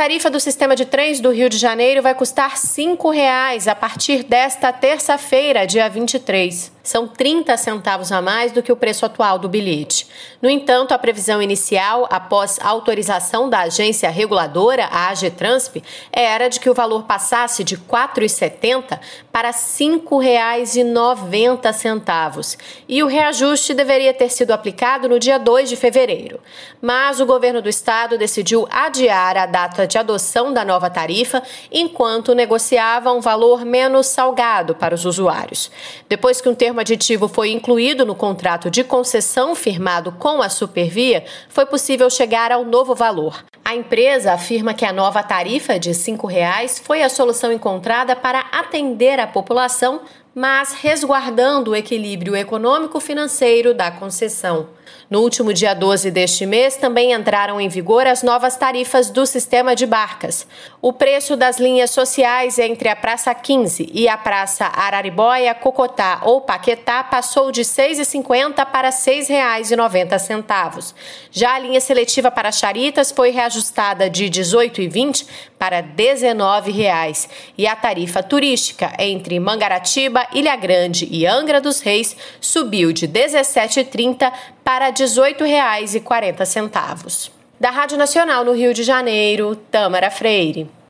tarifa do sistema de trens do Rio de Janeiro vai custar R$ 5,00 a partir desta terça-feira, dia 23. São 30 centavos a mais do que o preço atual do bilhete. No entanto, a previsão inicial, após autorização da agência reguladora, a AGETRANSP, era de que o valor passasse de R$ 4,70 para R$ 5,90. E o reajuste deveria ter sido aplicado no dia 2 de fevereiro. Mas o governo do estado decidiu adiar a data de adoção da nova tarifa, enquanto negociava um valor menos salgado para os usuários. Depois que um termo aditivo foi incluído no contrato de concessão firmado com a Supervia, foi possível chegar ao novo valor. A empresa afirma que a nova tarifa de R$ 5,00 foi a solução encontrada para atender a população, mas resguardando o equilíbrio econômico-financeiro da concessão. No último dia 12 deste mês, também entraram em vigor as novas tarifas do sistema de barcas. O preço das linhas sociais entre a Praça 15 e a Praça Araribóia, Cocotá ou Paquetá passou de R$ 6,50 para R$ 6,90. Já a linha seletiva para Charitas foi reajustada de R$ 18,20 para R$ 19,00. E a tarifa turística entre Mangaratiba, Ilha Grande e Angra dos Reis subiu de R$ 17,30 para R$ 18,40. Da Rádio Nacional no Rio de Janeiro, Tâmara Freire.